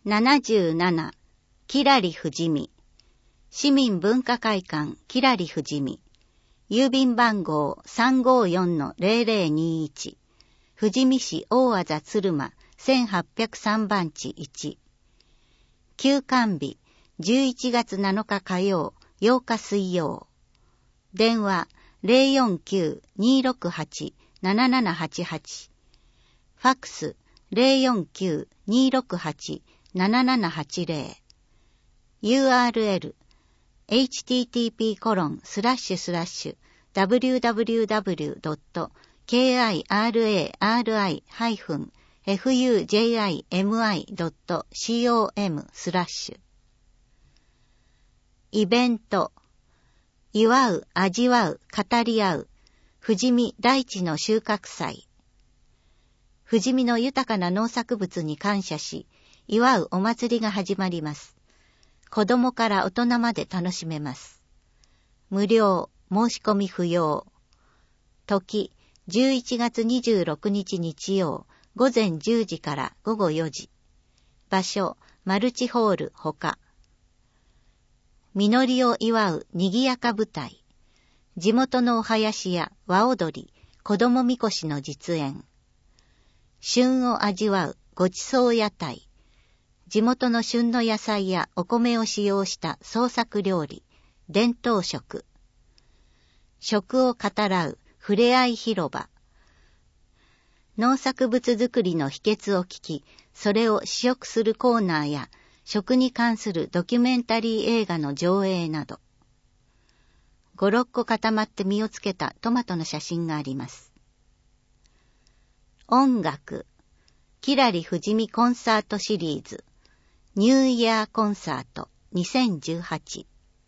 77、きらりふじみ。市民文化会館きらりふじみ。郵便番号 354-0021。富士見市大字鶴間1803番地1。休館日11月7日火曜、8日水曜。電話 049-268-7788。ファックス 049-268-7780。URL http://www.kiri-fujimi.com/ イベント祝う、味わう、語り合う富士見大地の収穫祭。富士見の豊かな農作物に感謝し祝うお祭りが始まります。子供から大人まで楽しめます。無料、申し込み不要。時、11月26日日曜、午前10時から午後4時。場所、マルチホールほか。実りを祝うにぎやか舞台。地元のお囃子や和踊り、子供みこしの実演。旬を味わうごちそう屋台。地元の旬の野菜やお米を使用した創作料理、伝統食。食を語らうふれあい広場。農作物作りの秘訣を聞き、それを試食するコーナーや、食に関するドキュメンタリー映画の上映など。5、6個固まって実をつけたトマトの写真があります。音楽。きらり富士見コンサートシリーズ。ニューイヤーコンサート2018。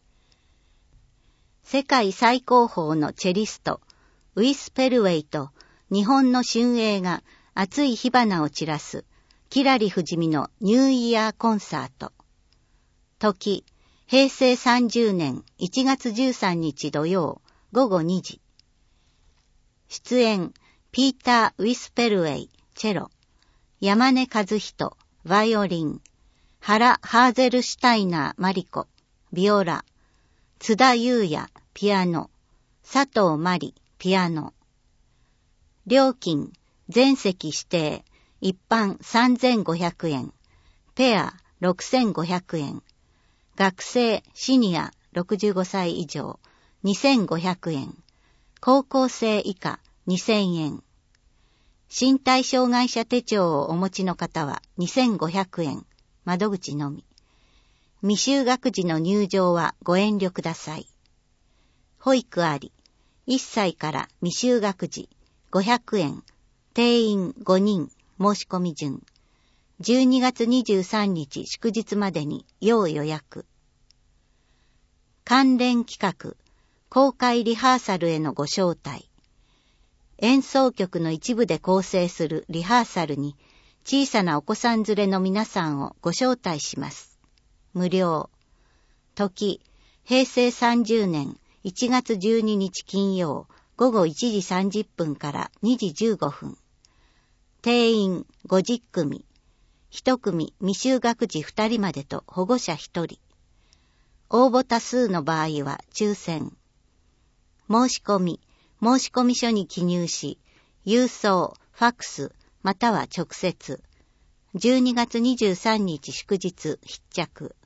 世界最高峰のチェリスト、ウィス・ペルウェイと日本の春英が熱い火花を散らす、きらり富士見のニューイヤーコンサート。時、平成30年1月13日土曜午後2時。出演、ピーター・ウィス・ペルウェイ、チェロ、山根和人、バイオリン、原ハーゼルシュタイナー・マリコ、ビオラ、津田裕也、ピアノ、佐藤真理、ピアノ。料金、全席指定、一般3500円、ペア6500円、学生、シニア65歳以上2500円、高校生以下2000円。身体障害者手帳をお持ちの方は2500円、窓口のみ。未就学児の入場はご遠慮ください。保育あり、1歳から未就学児500円、定員5人、申し込み順。12月23日祝日までに要予約。関連企画、公開リハーサルへのご招待。演奏曲の一部で構成するリハーサルに小さなお子さん連れの皆さんをご招待します。無料。時、平成30年1月12日金曜午後1時30分から2時15分。定員50組。1組未就学児2人までと保護者1人。応募多数の場合は抽選。申し込み書に記入し、郵送、ファックス、または直接。12月23日祝日必着。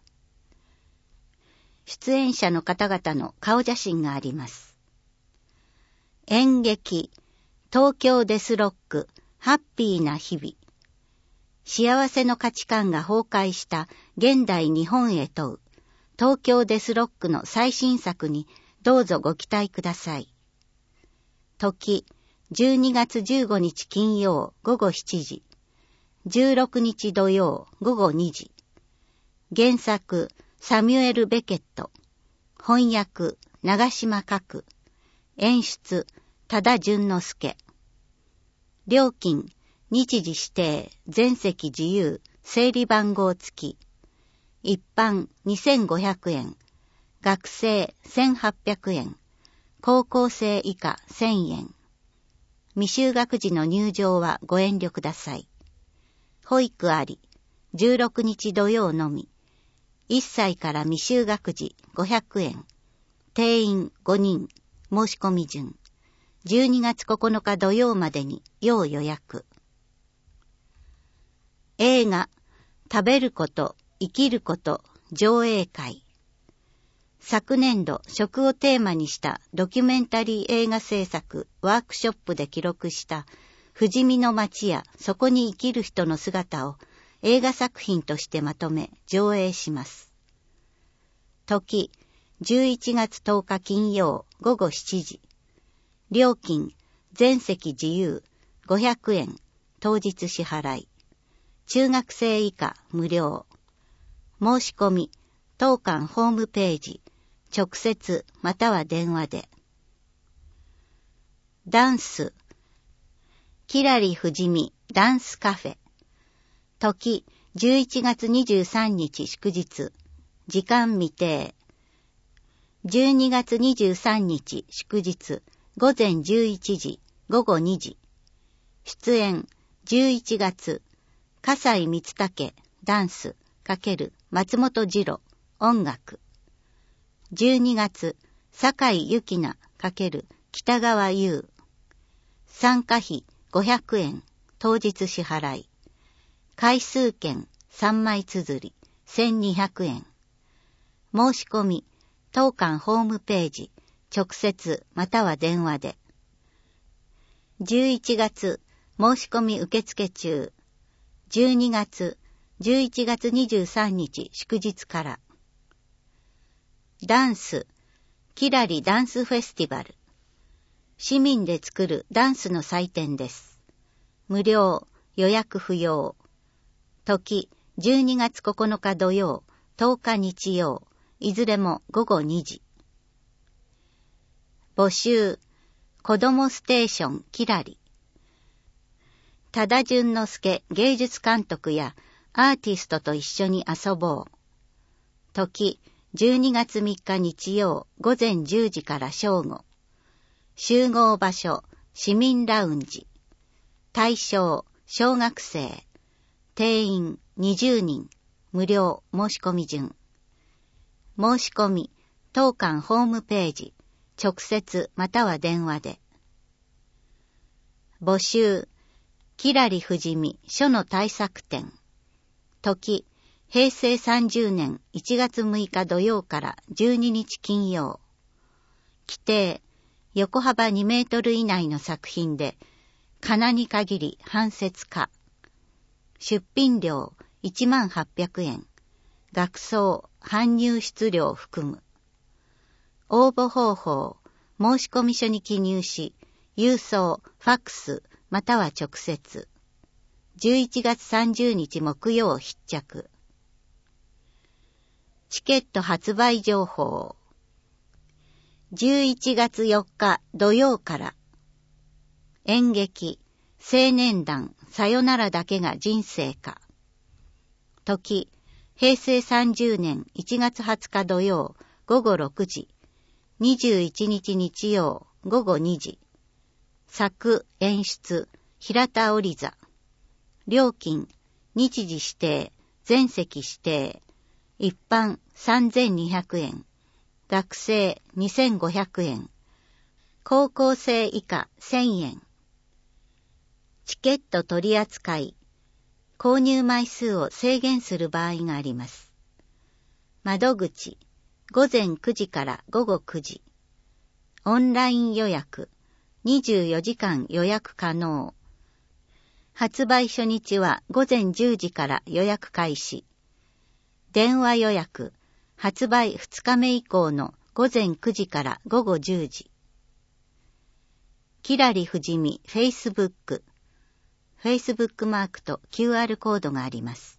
出演者の方々の顔写真があります。演劇、東京デスロック、ハッピーな日々。幸せの価値観が崩壊した現代日本へ問う、東京デスロックの最新作にどうぞご期待ください。時、12月15日金曜午後7時。16日土曜午後2時。原作、サミュエル・ベケット。翻訳、長島角。演出、多田淳之介。料金、日時指定、全席自由、整理番号付き。一般2500円。学生1800円。高校生以下1000円。未就学児の入場はご遠慮ください。保育あり。 16日土曜のみ。1歳から未就学児500円。定員5人。申し込み順。12月9日土曜までに要予約。映画、食べること、生きること、上映会。昨年度、食をテーマにしたドキュメンタリー映画制作ワークショップで記録した富士見の街やそこに生きる人の姿を映画作品としてまとめ上映します。時、11月10日金曜午後7時。料金、全席自由、500円、当日支払い。中学生以下無料。申し込み、当館ホームページ、直接または電話で。ダンス、きらりふじみダンスカフェ。時、11月23日祝日。時間未定。12月23日祝日。午前11時、午後2時。出演、11月、笠井光武、ダンス、×松本次郎、音楽。12月、酒井由紀奈、×北川優。参加費500円、当日支払い。回数券3枚綴り、1200円。申し込み、当館ホームページ、直接または電話で。11月、申し込み受付中。12月、11月23日祝日から。ダンス、きらりダンスフェスティバル。市民で作るダンスの祭典です。無料、予約不要。時、12月9日土曜、10日日曜、いずれも午後2時。募集、子どもステーションきらり。多田淳之介芸術監督やアーティストと一緒に遊ぼう。時、12月3日日曜午前10時から正午。集合場所、市民ラウンジ。対象、小学生。定員20人。無料申し込み順。申し込み、当館ホームページ。直接または電話で。募集、きらりふじみ書の大作展。時、平成30年1月6日土曜から12日金曜。規定、横幅2メートル以内の作品で、仮名に限り半節化。出品料1800円。額装、搬入出料含む。応募方法、申込書に記入し、郵送、ファックス、または直接。11月30日木曜必着。チケット発売情報。11月4日土曜から。演劇、青年団、さよならだけが人生か。時、平成30年1月20日土曜午後6時。21日日曜午後2時。作演出平田織座。料金日時指定全席指定。一般3200円。学生2500円。高校生以下1000円。チケット取扱い。購入枚数を制限する場合があります。窓口。午前9時から午後9時。オンライン予約。24時間予約可能。発売初日は午前10時から予約開始。電話予約。発売2日目以降の午前9時から午後10時。きらりふじみ Facebook。Facebook マークと QR コードがあります。